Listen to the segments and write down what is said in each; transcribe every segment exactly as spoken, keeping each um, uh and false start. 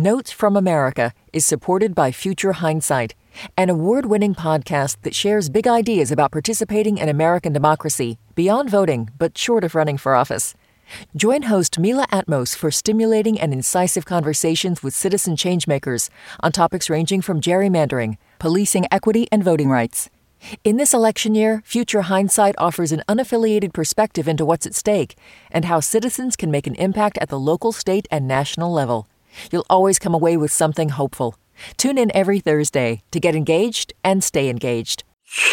Notes from America is supported by Future Hindsight, an award-winning podcast that shares big ideas about participating in American democracy beyond voting, but short of running for office. Join host Mila Atmos for stimulating and incisive conversations with citizen changemakers on topics ranging from gerrymandering, policing equity, and voting rights. In this election year, Future Hindsight offers an unaffiliated perspective into what's at stake and how citizens can make an impact at the local, state, and national level. You'll always come away with something hopeful. Tune in every Thursday to get engaged and stay engaged.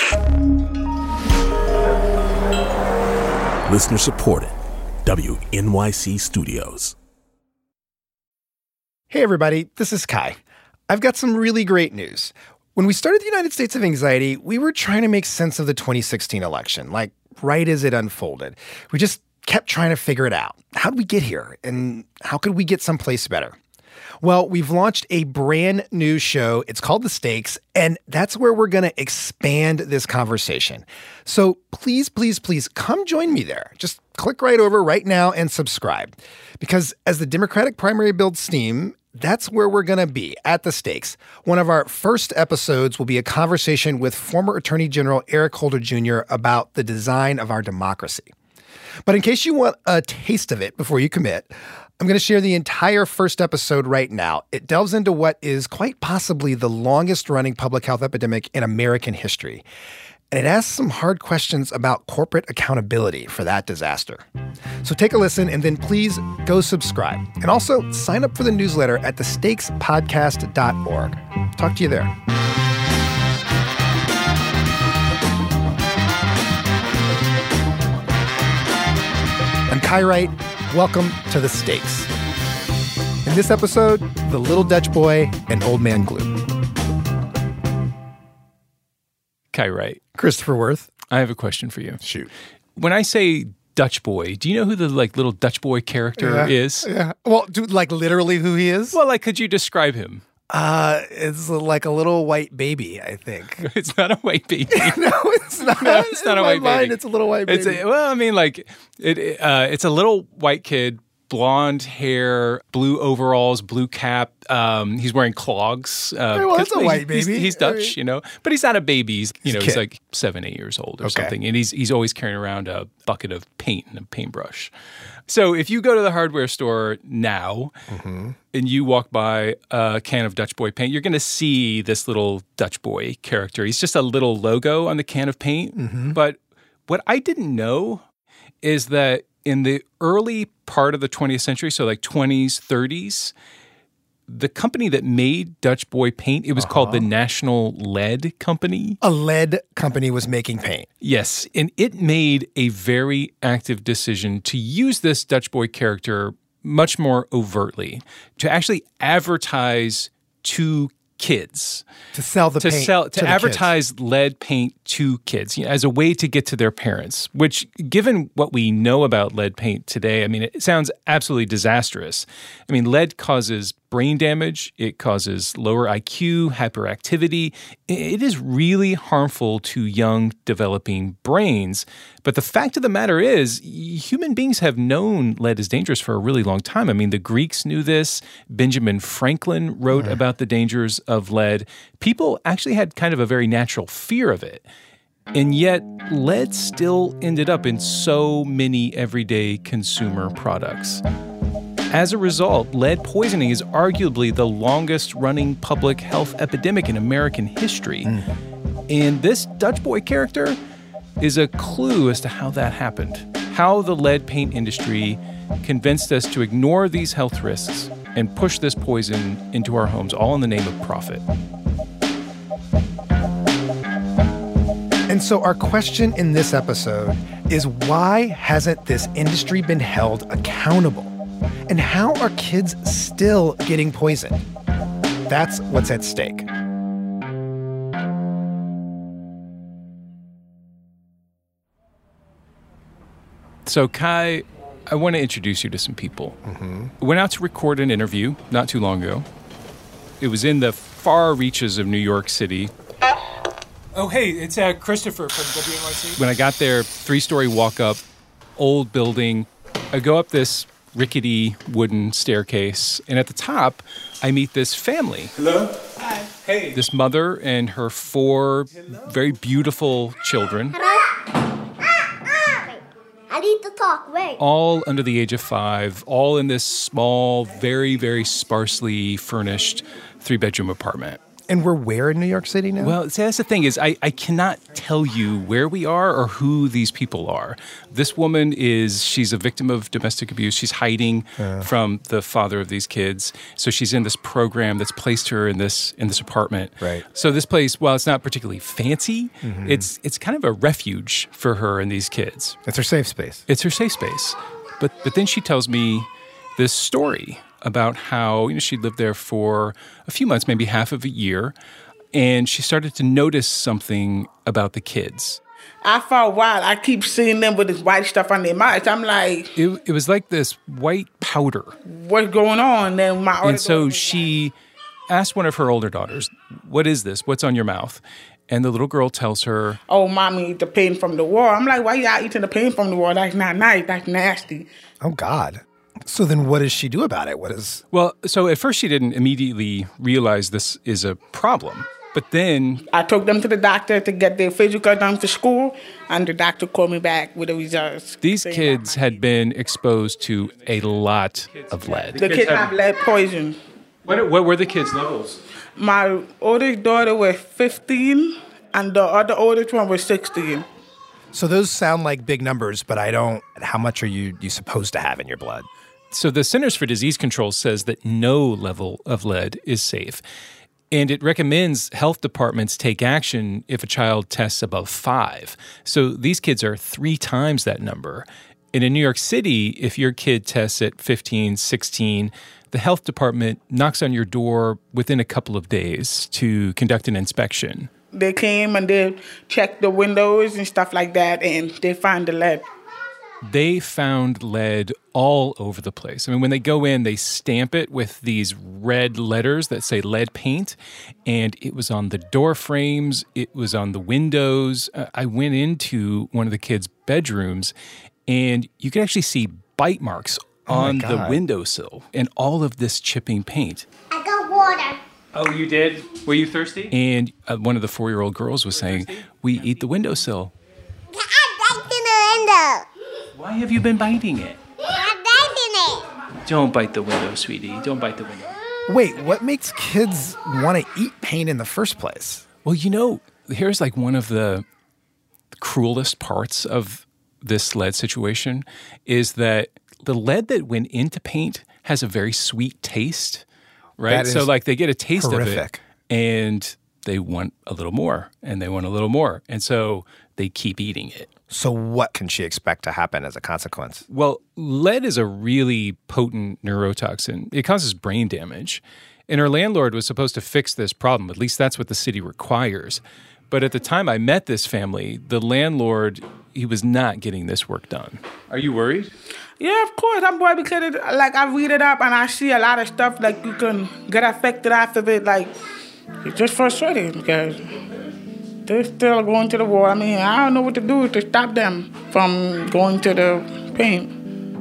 Listener supported. W N Y C Studios. Hey everybody, this is Kai. I've got some really great news. When we started the United States of Anxiety, we were trying to make sense of the twenty sixteen election, like right as it unfolded. We just kept trying to figure it out. How did we get here? And how could we get someplace better? Well, we've launched a brand new show. It's called The Stakes, and that's where we're going to expand this conversation. So please, please, please come join me there. Just click right over right now and subscribe. Because as the Democratic primary builds steam, that's where we're going to be, at The Stakes. One of our first episodes will be a conversation with former Attorney General Eric Holder Junior about the design of our democracy. But in case you want a taste of it before you commit, I'm going to share the entire first episode right now. It delves into what is quite possibly the longest-running public health epidemic in American history. And it asks some hard questions about corporate accountability for that disaster. So take a listen, and then please go subscribe. And also sign up for the newsletter at the stakes podcast dot org. Talk to you there. I'm Kai Wright. Welcome to The Stakes. In this episode, The Little Dutch Boy and Old Man Glue. Kai Wright. Christopher Worth. I have a question for you. Shoot. When I say Dutch boy, do you know who the like little Dutch boy character yeah, is? Yeah. Well, dude, like literally who he is? Well, like, could you describe him? Uh, it's like a little white baby, I think. It's not a white baby. No, it's not. No, it's not In a my white mind, baby. It's a little white baby. It's a, well, I mean, like it. Uh, it's a little white kid. Blonde hair, blue overalls, blue cap. Um, he's wearing clogs. Uh, well, that's a white he's, baby. He's Dutch, I mean, you know, but he's not a baby. He's, you he's know, a he's kid. like seven, eight years old or Okay. something, and he's he's always carrying around a bucket of paint and a paintbrush. So if you go to the hardware store now mm-hmm. and you walk by a can of Dutch Boy paint, you're going to see this little Dutch Boy character. He's just a little logo on the can of paint. Mm-hmm. But what I didn't know is that in the early part of the twentieth century, so like twenties, thirties, the company that made Dutch Boy paint, it was uh-huh. called the National Lead Company. A lead company was making paint. Yes, and it made a very active decision to use this Dutch Boy character much more overtly, to actually advertise to kids. To sell the to paint sell, to, to the advertise kids. lead paint to kids, you know, as a way to get to their parents, which, given what we know about lead paint today, I mean, it sounds absolutely disastrous. I mean, lead causes brain damage. It causes lower I Q, hyperactivity. It is really harmful to young developing brains. But the fact of the matter is, human beings have known lead is dangerous for a really long time. I mean, the Greeks knew this. Benjamin Franklin wrote Mm. about the dangers of lead. People actually had kind of a very natural fear of it. And yet, lead still ended up in so many everyday consumer products. As a result, lead poisoning is arguably the longest-running public health epidemic in American history. Mm. And this Dutch Boy character is a clue as to how that happened, how the lead paint industry convinced us to ignore these health risks and push this poison into our homes, all in the name of profit. And so our question in this episode is, why hasn't this industry been held accountable? And how are kids still getting poisoned? That's what's at stake. So, Kai, I want to introduce you to some people. Mm-hmm. I went out to record an interview not too long ago. It was in the far reaches of New York City. Oh, hey, it's uh, Christopher from W N Y C. When I got there, three-story walk-up, old building. I go up this rickety wooden staircase. And at the top, I meet this family. Hello? Hi. Hey. This mother and her four very beautiful children. I need to talk. Wait. All under the age of five, all in this small, very, very sparsely furnished three-bedroom apartment. And we're where in New York City now? Well, see, that's the thing is I, I cannot tell you where we are or who these people are. This woman is, she's a victim of domestic abuse. She's hiding uh. from the father of these kids. So she's in this program that's placed her in this in this apartment. Right. So this place, while it's not particularly fancy, mm-hmm. it's it's kind of a refuge for her and these kids. It's her safe space. It's her safe space. But but then she tells me this story about how, you know, she lived there for a few months, maybe half of a year, and she started to notice something about the kids. After a while, I keep seeing them with this white stuff on their mouths. I'm like... It, it was like this white powder. What's going on? Then my and so she asked one of her older daughters, what is this? What's on your mouth? And the little girl tells her... Oh, Mommy, the paint from the wall. I'm like, why y'all eating the paint from the wall? That's not nice. That's nasty. Oh, God. So then what does she do about it? What is... Well, so at first she didn't immediately realize this is a problem. But then... I took them to the doctor to get their physical done for school, and the doctor called me back with the results. These kids had been exposed to a lot of lead. The kids have lead poison. What, what were the kids' levels? My oldest daughter was fifteen, and the other oldest one was sixteen. So those sound like big numbers, but I don't... How much are you, you supposed to have in your blood? So the Centers for Disease Control says that no level of lead is safe. And it recommends health departments take action if a child tests above five. So these kids are three times that number. And in New York City, if your kid tests at fifteen, sixteen, the health department knocks on your door within a couple of days to conduct an inspection. They came and they checked the windows and stuff like that, and they found the lead. They found lead all over the place. I mean, when they go in, they stamp it with these red letters that say lead paint, and it was on the door frames, it was on the windows. Uh, I went into one of the kids' bedrooms, and you could actually see bite marks oh on the windowsill and all of this chipping paint. I got water. Oh, you did? Were you thirsty? And uh, one of the four-year-old girls was saying, we eat the windowsill. I'm biting the window. Why have you been biting it? I'm biting it. Don't bite the window, sweetie. Don't bite the window. Wait, what makes kids want to eat paint in the first place? Well, you know, here's like one of the cruelest parts of this lead situation is that the lead that went into paint has a very sweet taste, right? So like they get a taste horrific. of it and they want a little more and they want a little more. And so they keep eating it. So what can she expect to happen as a consequence? Well, lead is a really potent neurotoxin. It causes brain damage. And her landlord was supposed to fix this problem. At least that's what the city requires. But at the time I met this family, the landlord, he was not getting this work done. Are you worried? Yeah, of course. I'm worried because, it, like, I read it up and I see a lot of stuff, like, you can get affected after it. Like, it's just frustrating because they're still going to the war. I mean, I don't know what to do to stop them from going to the paint.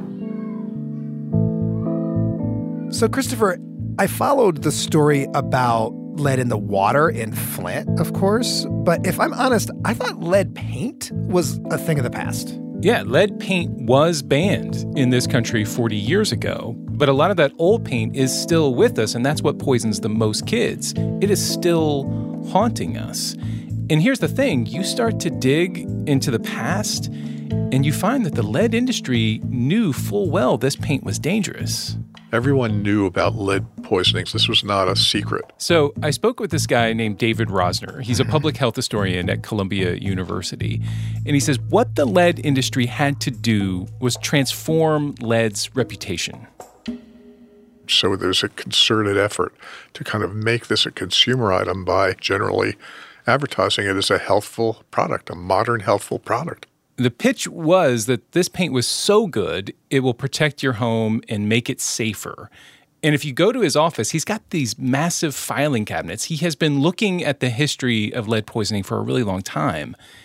So, Christopher, I followed the story about lead in the water in Flint, of course. But if I'm honest, I thought lead paint was a thing of the past. Yeah, lead paint was banned in this country forty years ago. But a lot of that old paint is still with us, and that's what poisons the most kids. It is still haunting us. And here's the thing, you start to dig into the past, and you find that the lead industry knew full well this paint was dangerous. Everyone knew about lead poisonings. This was not a secret. So I spoke with this guy named David Rosner. He's a public health historian at Columbia University. And he says what the lead industry had to do was transform lead's reputation. So there's a concerted effort to kind of make this a consumer item by generally advertising it as a healthful product, a modern healthful product. The pitch was that this paint was so good, it will protect your home and make it safer. And if you go to his office, he's got these massive filing cabinets. He has been looking at the history of lead poisoning for a really long time.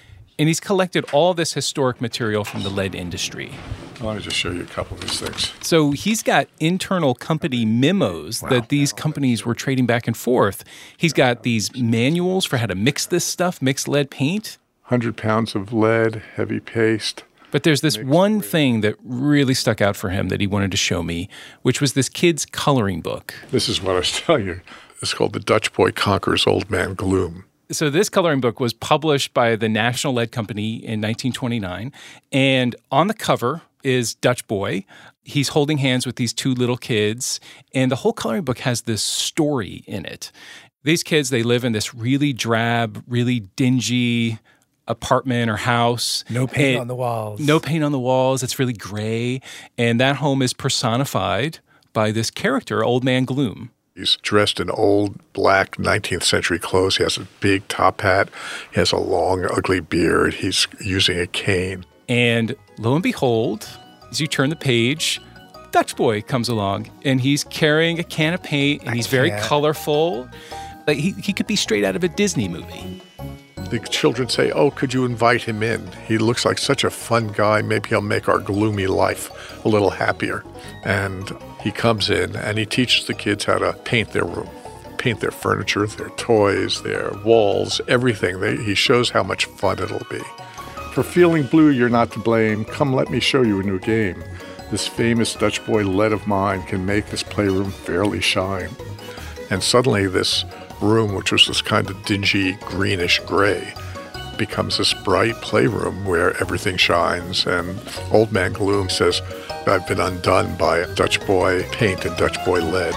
And he's collected all this historic material from the lead industry. Let me just show you a couple of these things. So he's got internal company memos wow. that these companies were trading back and forth. He's got these manuals for how to mix this stuff, mix lead paint. one hundred pounds of lead, heavy paste. But there's this one thing that really stuck out for him that he wanted to show me, which was this kid's coloring book. This is what I was telling you. It's called The Dutch Boy Conquers Old Man Gloom. So this coloring book was published by the National Lead Company in nineteen twenty-nine. And on the cover is Dutch Boy. He's holding hands with these two little kids. And the whole coloring book has this story in it. These kids, they live in this really drab, really dingy apartment or house. No paint and on the walls. No paint on the walls. It's really gray. And that home is personified by this character, Old Man Gloom. He's dressed in old, black, nineteenth century clothes. He has a big top hat. He has a long, ugly beard. He's using a cane. And lo and behold, as you turn the page, Dutch Boy comes along, and he's carrying a can of paint, and he's very colorful. Like he, he could be straight out of a Disney movie. The children say, oh, could you invite him in? He looks like such a fun guy. Maybe he'll make our gloomy life a little happier. And he comes in and he teaches the kids how to paint their room, paint their furniture, their toys, their walls, everything. They, he shows how much fun it'll be. For feeling blue, you're not to blame. Come, let me show you a new game. This famous Dutch boy lead of mine can make this playroom fairly shine. And suddenly this room, which was this kind of dingy greenish gray, becomes this bright playroom where everything shines. And Old Man Gloom says, I've been undone by Dutch Boy paint and Dutch Boy lead.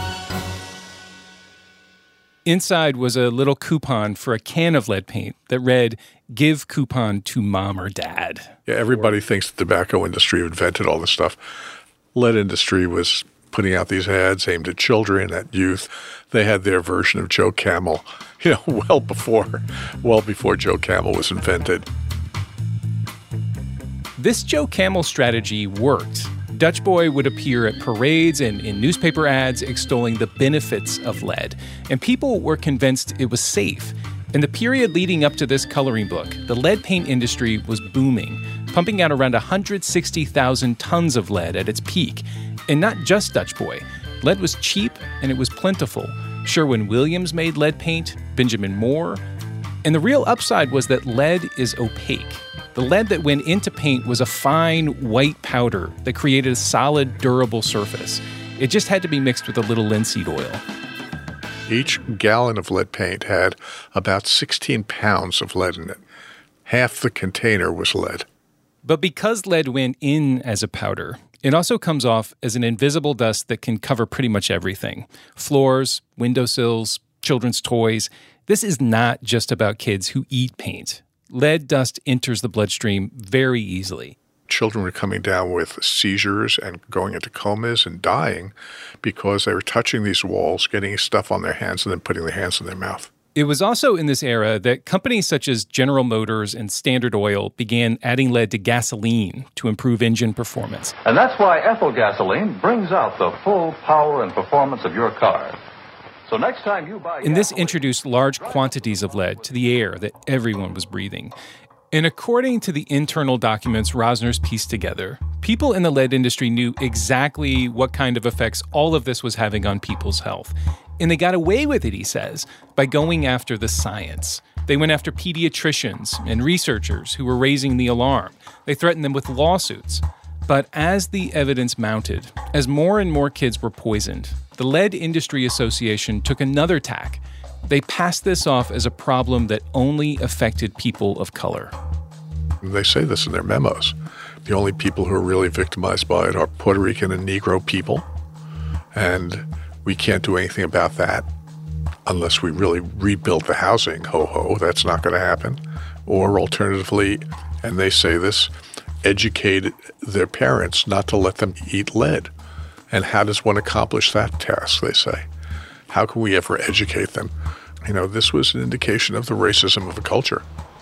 Inside was a little coupon for a can of lead paint that read, give coupon to mom or dad. Yeah, everybody thinks the tobacco industry invented all this stuff. Lead industry was putting out these ads aimed at children, at youth. They had their version of Joe Camel, you know, well before, well before Joe Camel was invented. This Joe Camel strategy worked. Dutch Boy would appear at parades and in newspaper ads extolling the benefits of lead, and people were convinced it was safe. In the period leading up to this coloring book, the lead paint industry was booming, pumping out around one hundred sixty thousand tons of lead at its peak. And not just Dutch Boy. Lead was cheap and it was plentiful. Sherwin-Williams made lead paint, Benjamin Moore. And the real upside was that lead is opaque. The lead that went into paint was a fine white powder that created a solid, durable surface. It just had to be mixed with a little linseed oil. Each gallon of lead paint had about sixteen pounds of lead in it. Half the container was lead. But because lead went in as a powder, it also comes off as an invisible dust that can cover pretty much everything. Floors, windowsills, children's toys. This is not just about kids who eat paint. Lead dust enters the bloodstream very easily. Children were coming down with seizures and going into comas and dying because they were touching these walls, getting stuff on their hands, and then putting their hands in their mouth. It was also in this era that companies such as General Motors and Standard Oil began adding lead to gasoline to improve engine performance. And that's why ethyl gasoline brings out the full power and performance of your car. So next time you buy And this introduced large quantities of lead to the air that everyone was breathing. And according to the internal documents Rosner's pieced together, people in the lead industry knew exactly what kind of effects all of this was having on people's health. And they got away with it, he says, by going after the science. They went after pediatricians and researchers who were raising the alarm. They threatened them with lawsuits. But as the evidence mounted, as more and more kids were poisoned, the Lead Industry Association took another tack. They passed this off as a problem that only affected people of color. They say this in their memos. The only people who are really victimized by it are Puerto Rican and Negro people. And we can't do anything about that unless we really rebuild the housing. Ho ho, that's not going to happen. Or alternatively, and they say this, educate their parents not to let them eat lead. And how does one accomplish that task, they say? How can we ever educate them? You know, this was an indication of the racism of the culture.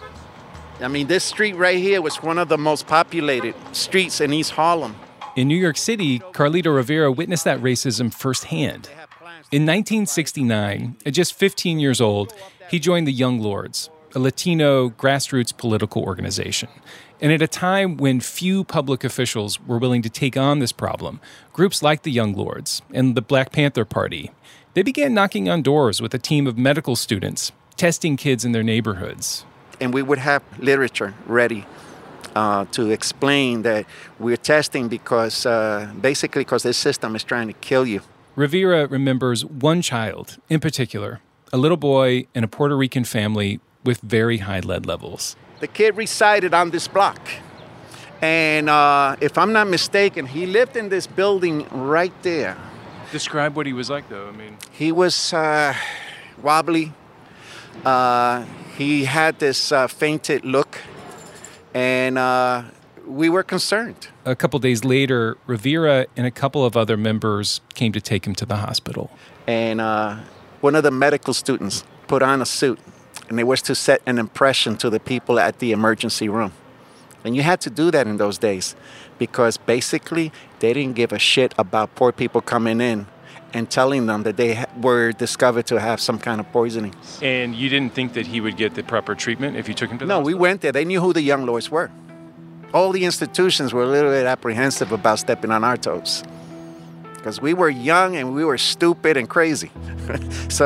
I mean, this street right here was one of the most populated streets in East Harlem. In New York City, Carlito Rivera witnessed that racism firsthand. In nineteen sixty-nine, at just fifteen years old, he joined the Young Lords. a Latino grassroots political organization. And at a time when few public officials were willing to take on this problem, groups like the Young Lords and the Black Panther Party, they began knocking on doors with a team of medical students, testing kids in their neighborhoods. And we would have literature ready uh, to explain that we're testing because, uh, basically because this system is trying to kill you. Rivera remembers one child in particular, a little boy in a Puerto Rican family with very high lead levels. The kid resided on this block. And uh, if I'm not mistaken, he lived in this building right there. Describe what he was like, though. I mean, he was uh, wobbly. Uh, he had this uh, fainted look. And uh, we were concerned. A couple days later, Rivera and a couple of other members came to take him to the hospital. And uh, one of the medical students put on a suit. And it was to set an impression to the people at the emergency room. And you had to do that in those days because basically they didn't give a shit about poor people coming in and telling them that they ha- were discovered to have some kind of poisoning. And you didn't think that he would get the proper treatment if you took him to the No, hospital? we went there. They knew who the Young Lords were. All the institutions were a little bit apprehensive about stepping on our toes because we were young and we were stupid and crazy. So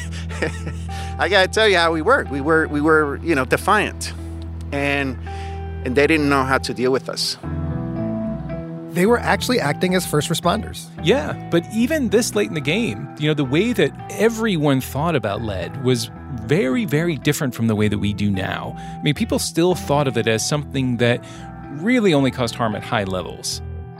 I got to tell you how we were. We were, we were, you know, defiant. And and they didn't know how to deal with us. They were actually acting as first responders. Yeah, but even this late in the game, you know, the way that everyone thought about lead was very, very different from the way that we do now. I mean, people still thought of it as something that really only caused harm at high levels.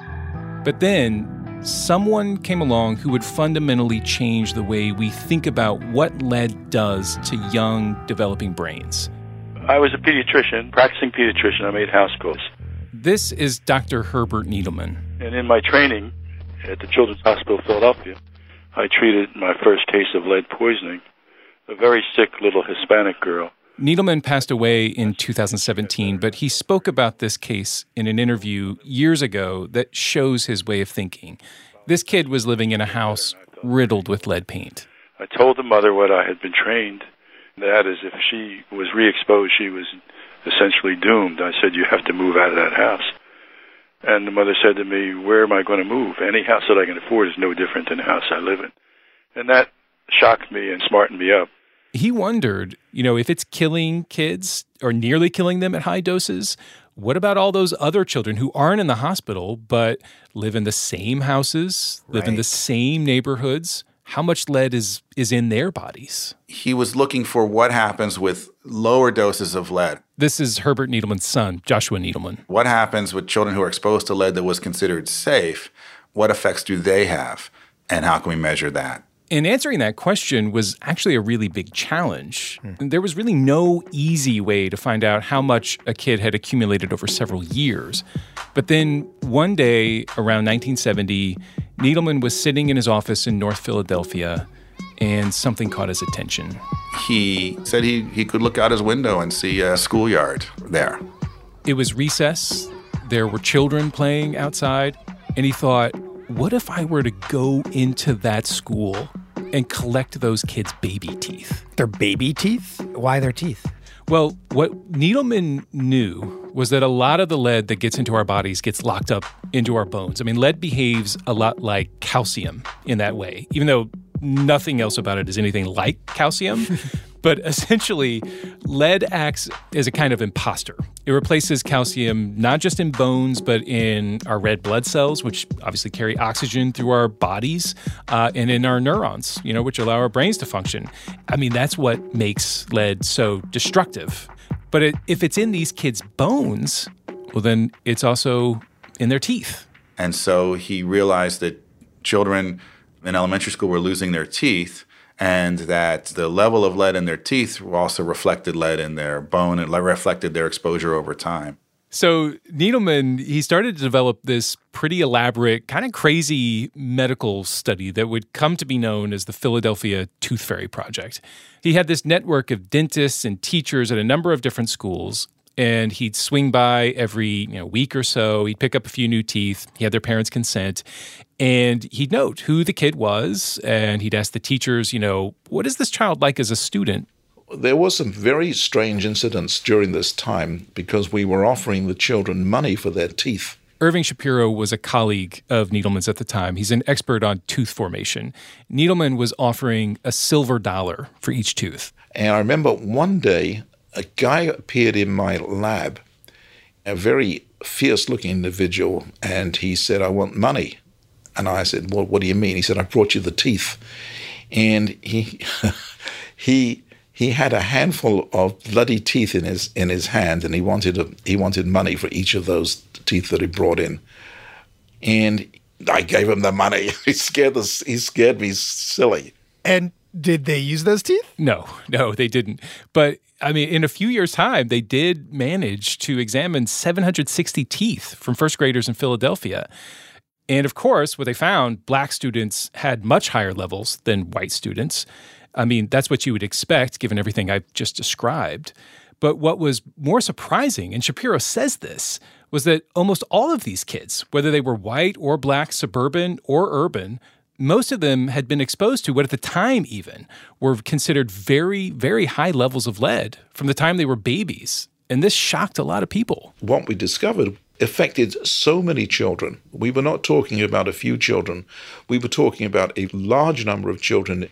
But then someone came along who would fundamentally change the way we think about what lead does to young, developing brains. I was a pediatrician, practicing pediatrician. I made house calls. This is Doctor Herbert Needleman. And in my training at the Children's Hospital of Philadelphia, I treated my first case of lead poisoning, a very sick little Hispanic girl. Needleman passed away in two thousand seventeen, but he spoke about this case in an interview years ago that shows his way of thinking. This kid was living in a house riddled with lead paint. I told the mother what I had been trained. That is, if she was re-exposed, she was essentially doomed. I said, you have to move out of that house. And the mother said to me, where am I going to move? Any house that I can afford is no different than the house I live in. And that shocked me and smartened me up. He wondered, you know, if it's killing kids or nearly killing them at high doses, what about all those other children who aren't in the hospital but live in the same houses, live Right. in the same neighborhoods? How much lead is, is in their bodies? He was looking for what happens with lower doses of lead. This is Herbert Needleman's son, Joshua Needleman. What happens with children who are exposed to lead that was considered safe? What effects do they have? And how can we measure that? And answering that question was actually a really big challenge. Hmm. There was really no easy way to find out how much a kid had accumulated over several years. But then one day around nineteen seventy, Needleman was sitting in his office in North Philadelphia, and something caught his attention. He said he, he could look out his window and see a schoolyard there. It was recess. There were children playing outside. And he thought, what if I were to go into that school and collect those kids' baby teeth? Their baby teeth? Why their teeth? Well, what Needleman knew was that a lot of the lead that gets into our bodies gets locked up into our bones. I mean, lead behaves a lot like calcium in that way, even though nothing else about it is anything like calcium. But essentially, lead acts as a kind of imposter. It replaces calcium not just in bones, but in our red blood cells, which obviously carry oxygen through our bodies, uh, and in our neurons, you know, which allow our brains to function. I mean, that's what makes lead so destructive. But it, if it's in these kids' bones, well, then it's also in their teeth. And so he realized that children in elementary school were losing their teeth, and that the level of lead in their teeth also reflected lead in their bone and reflected their exposure over time. So Needleman, he started to develop this pretty elaborate, kind of crazy medical study that would come to be known as the Philadelphia Tooth Fairy Project. He had this network of dentists and teachers at a number of different schools, and he'd swing by every you know, week or so. He'd pick up a few new teeth. He had their parents' consent. And he'd note who the kid was, and he'd ask the teachers, you know, what is this child like as a student? there were some very strange incidents during this time because we were offering the children money for their teeth. Irving Shapiro was a colleague of Needleman's at the time. He's an expert on tooth formation. Needleman was offering a silver dollar for each tooth. And I remember one day, a guy appeared in my lab, a very fierce-looking individual, and he said, "I want money." And I said, "Well, what do you mean?" He said, "I brought you the teeth." And he he he had a handful of bloody teeth in his in his hand, and he wanted a, he wanted money for each of those teeth that he brought in. And I gave him the money. He scared the, he scared me silly. And did they use those teeth? No, no, they didn't. But I mean, in a few years' time, they did manage to examine seven hundred sixty teeth from first graders in Philadelphia. And of course, what they found, black students had much higher levels than white students. I mean, that's what you would expect given everything I've just described. But what was more surprising, and Shapiro says this, was that almost all of these kids, whether they were white or black, suburban or urban, most of them had been exposed to what at the time even were considered very, very high levels of lead from the time they were babies. And this shocked a lot of people. What we discovered affected so many children. We were not talking about a few children. We were talking about a large number of children.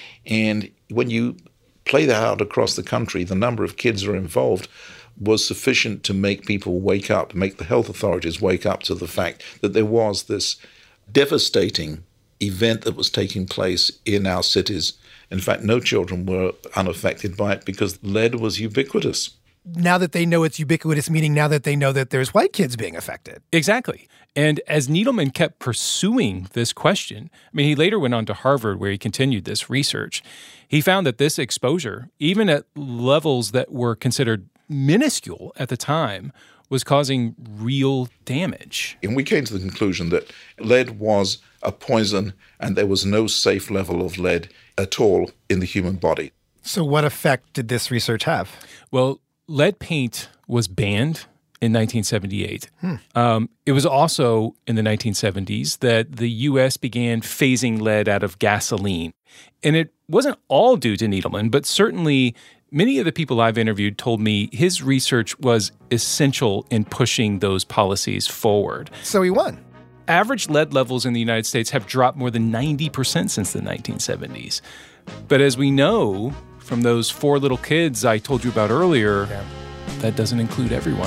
And when you play that out across the country, the number of kids that are involved was sufficient to make people wake up, make the health authorities wake up to the fact that there was this devastating event that was taking place in our cities. In fact, no children were unaffected by it because lead was ubiquitous. Now that they know it's ubiquitous, meaning now that they know that there's white kids being affected. Exactly. And as Needleman kept pursuing this question, I mean, he later went on to Harvard where he continued this research. He found that this exposure, even at levels that were considered minuscule at the time, was causing real damage. And we came to the conclusion that lead was a poison and there was no safe level of lead at all in the human body. So what effect did this research have? Well, lead paint was banned in nineteen seventy-eight. Hmm. Um, it was also in the nineteen seventies that the U S began phasing lead out of gasoline. And it wasn't all due to Needleman, but certainly many of the people I've interviewed told me his research was essential in pushing those policies forward. So he won. Average lead levels in the United States have dropped more than ninety percent since the nineteen seventies. But as we know from those four little kids I told you about earlier, yeah. that doesn't include everyone.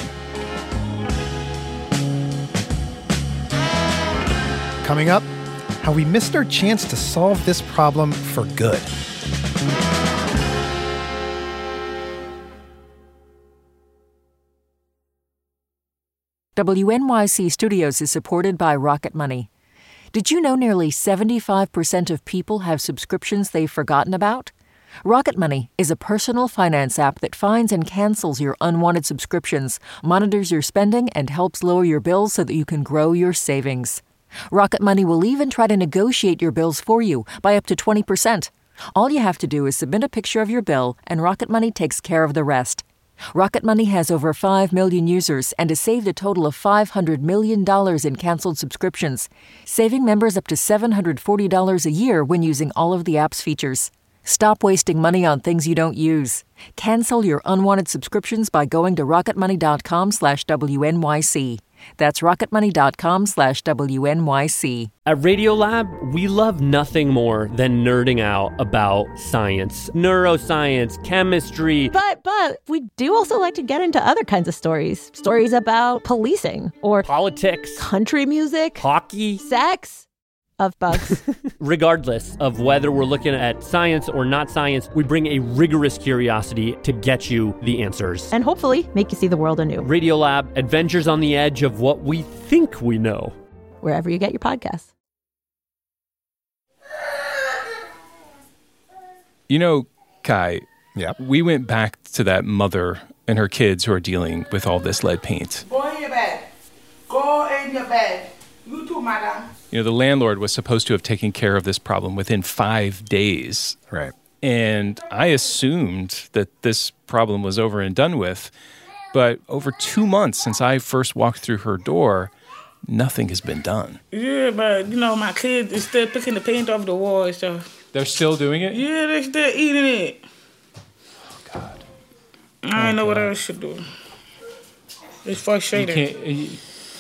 Coming up, how we missed our chance to solve this problem for good. W N Y C Studios is supported by Rocket Money. Did you know nearly seventy-five percent of people have subscriptions they've forgotten about? Rocket Money is a personal finance app that finds and cancels your unwanted subscriptions, monitors your spending, and helps lower your bills so that you can grow your savings. Rocket Money will even try to negotiate your bills for you by up to twenty percent. All you have to do is submit a picture of your bill, and Rocket Money takes care of the rest. Rocket Money has over five million users and has saved a total of five hundred million dollars in canceled subscriptions, saving members up to seven hundred forty dollars a year when using all of the app's features. Stop wasting money on things you don't use. Cancel your unwanted subscriptions by going to rocketmoney.com slash WNYC. That's rocketmoney.com slash WNYC. At Radiolab, we love nothing more than nerding out about science, neuroscience, chemistry. But, but, we do also like to get into other kinds of stories. Stories about policing or politics, country music, hockey, sex. Of bugs. Regardless of whether we're looking at science or not science, we bring a rigorous curiosity to get you the answers. And hopefully make you see the world anew. Radiolab, adventures on the edge of what we think we know. Wherever you get your podcasts. You know, Kai, yep. we went back to that mother and her kids who are dealing with all this lead paint. Go in your bed. Go in your bed. You too, madam. You know, the landlord was supposed to have taken care of this problem within five days. Right. And I assumed that this problem was over and done with. But over two months since I first walked through her door, nothing has been done. Yeah, but, you know, my kids is still picking the paint off the wall and stuff. They're still doing it? Yeah, they're still eating it. I don't know what else to do. It's frustrating. You can't, you,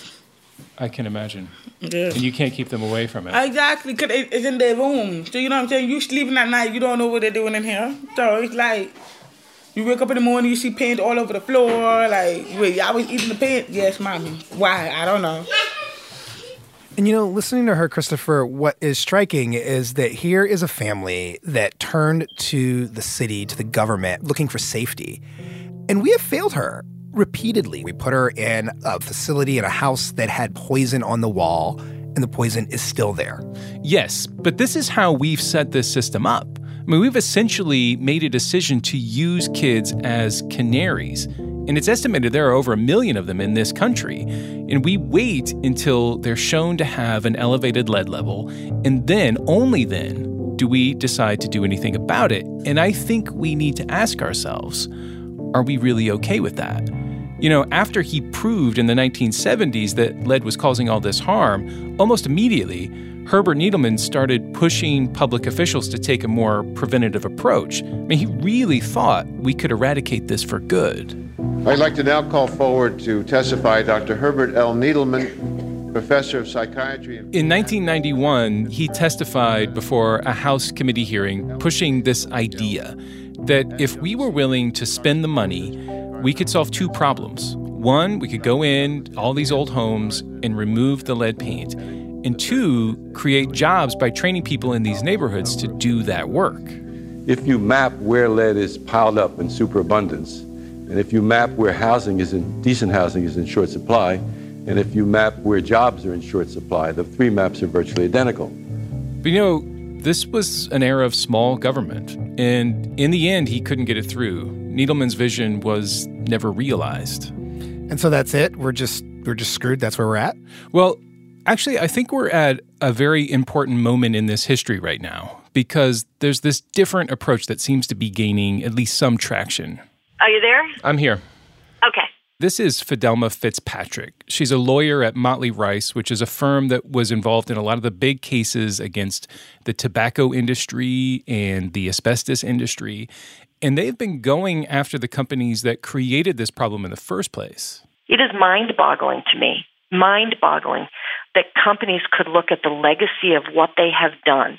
I can imagine. Yeah. And you can't keep them away from it. Exactly, because it's in their room. So you know what I'm saying? You sleeping at night, you don't know what they're doing in here. So it's like, you wake up in the morning, you see paint all over the floor. Like, wait, y'all was eating the paint? Yes, mommy. Why? I don't know. And, you know, listening to her, Christopher, what is striking is that here is a family that turned to the city, to the government, looking for safety. And we have failed her repeatedly. We put her in a facility, in a house that had poison on the wall, and the poison is still there. Yes, but this is how we've set this system up. I mean, we've essentially made a decision to use kids as canaries. And it's estimated there are over a million of them in this country. And we wait until they're shown to have an elevated lead level. And then, only then, do we decide to do anything about it. And I think we need to ask ourselves, are we really okay with that? You know, after he proved in the nineteen seventies that lead was causing all this harm, almost immediately, Herbert Needleman started pushing public officials to take a more preventative approach. I mean, he really thought we could eradicate this for good. I'd like to now call forward to testify Doctor Herbert L. Needleman, professor of psychiatry. In nineteen ninety-one, he testified before a House committee hearing pushing this idea that if we were willing to spend the money, we could solve two problems. One, we could go in all these old homes and remove the lead paint. And two, create jobs by training people in these neighborhoods to do that work. If you map where lead is piled up in superabundance, and if you map where housing is in, decent housing is in short supply, and if you map where jobs are in short supply, the three maps are virtually identical. But you know, this was an era of small government, and in the end, he couldn't get it through. Needleman's vision was never realized. And so that's it? We're just we're just screwed? That's where we're at? Well, actually, I think we're at a very important moment in this history right now, because there's this different approach that seems to be gaining at least some traction. Are you there? I'm here. Okay. This is Fidelma Fitzpatrick. She's a lawyer at Motley Rice, which is a firm that was involved in a lot of the big cases against the tobacco industry and the asbestos industry. And they've been going after the companies that created this problem in the first place. It is mind-boggling to me, mind-boggling, that companies could look at the legacy of what they have done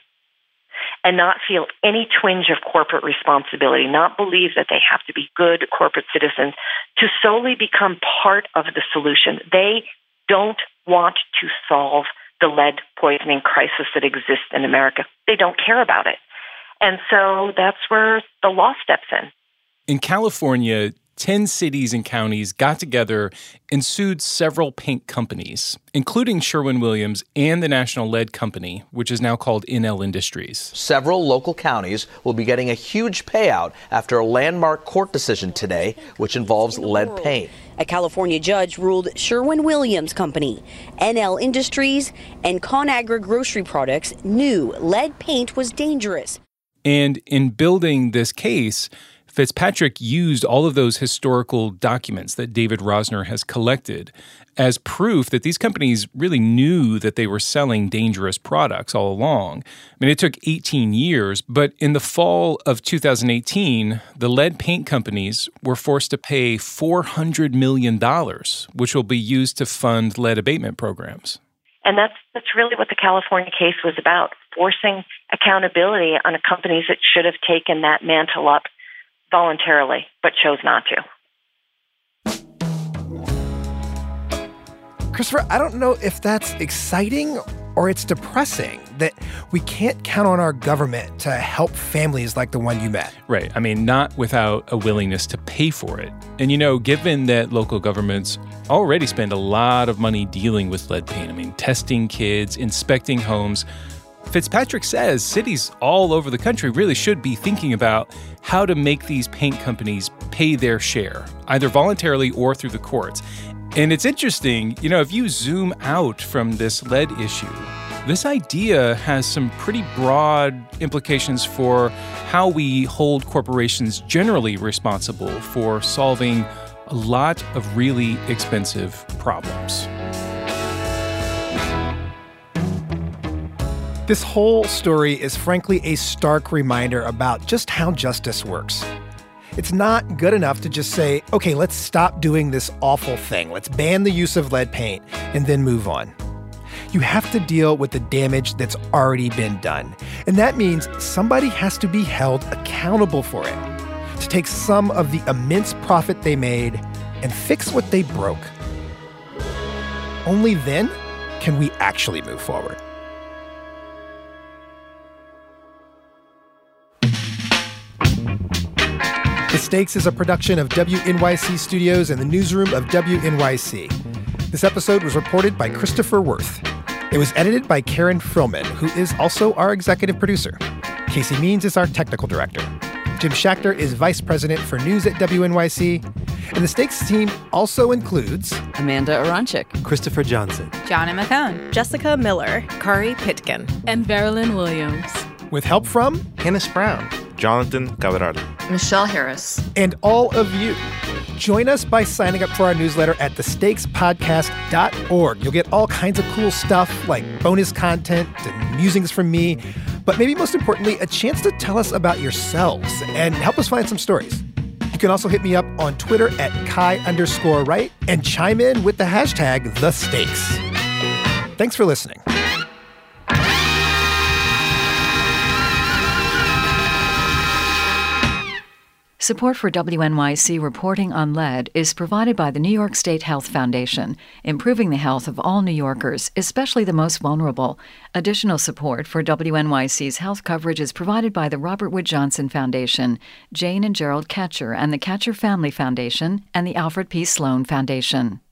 and not feel any twinge of corporate responsibility, not believe that they have to be good corporate citizens to solely become part of the solution. They don't want to solve the lead poisoning crisis that exists in America. They don't care about it. And so that's where the law steps in. In California, ten cities and counties got together and sued several paint companies, including Sherwin-Williams and the National Lead Company, which is now called N L Industries. Several local counties will be getting a huge payout after a landmark court decision today, which involves lead paint. A California judge ruled Sherwin-Williams Company, N L Industries, and ConAgra Grocery Products knew lead paint was dangerous. And in building this case, Fitzpatrick used all of those historical documents that David Rosner has collected as proof that these companies really knew that they were selling dangerous products all along. I mean, it took eighteen years, but in the fall of two thousand eighteen, the lead paint companies were forced to pay four hundred million dollars, which will be used to fund lead abatement programs. And that's that's really what the California case was about, forcing accountability on companies that should have taken that mantle up voluntarily, but chose not to. Christopher, I don't know if that's exciting or it's depressing that we can't count on our government to help families like the one you met. Right. I mean, not without a willingness to pay for it. And, you know, given that local governments already spend a lot of money dealing with lead paint, I mean, testing kids, inspecting homes, Fitzpatrick says cities all over the country really should be thinking about how to make these paint companies pay their share, either voluntarily or through the courts. And it's interesting, you know, if you zoom out from this lead issue, this idea has some pretty broad implications for how we hold corporations generally responsible for solving a lot of really expensive problems. This whole story is frankly a stark reminder about just how justice works. It's not good enough to just say, okay, let's stop doing this awful thing. Let's ban the use of lead paint and then move on. You have to deal with the damage that's already been done. And that means somebody has to be held accountable for it, to take some of the immense profit they made and fix what they broke. Only then can we actually move forward. The Stakes is a production of W N Y C Studios and the newsroom of W N Y C. This episode was reported by Christopher Worth. It was edited by Karen Frillman, who is also our executive producer. Casey Means is our technical director. Jim Schachter is vice president for news at W N Y C. And the Stakes team also includes Amanda Aronchik, Christopher Johnson, Johnny McCone, Jessica Miller, Kari Pitkin, and Verilyn Williams. With help from Hennis Brown, Jonathan Cabral, Michelle Harris, and all of you. Join us by signing up for our newsletter at the stakes podcast dot org. You'll get all kinds of cool stuff like bonus content and musings from me, but maybe most importantly, a chance to tell us about yourselves and help us find some stories. You can also hit me up on Twitter at Kai underscore right and chime in with the hashtag The Stakes. Thanks for listening. Support for W N Y C reporting on lead is provided by the New York State Health Foundation, improving the health of all New Yorkers, especially the most vulnerable. Additional support for W N Y C's health coverage is provided by the Robert Wood Johnson Foundation, Jane and Gerald Katcher and the Katcher Family Foundation, and the Alfred P. Sloan Foundation.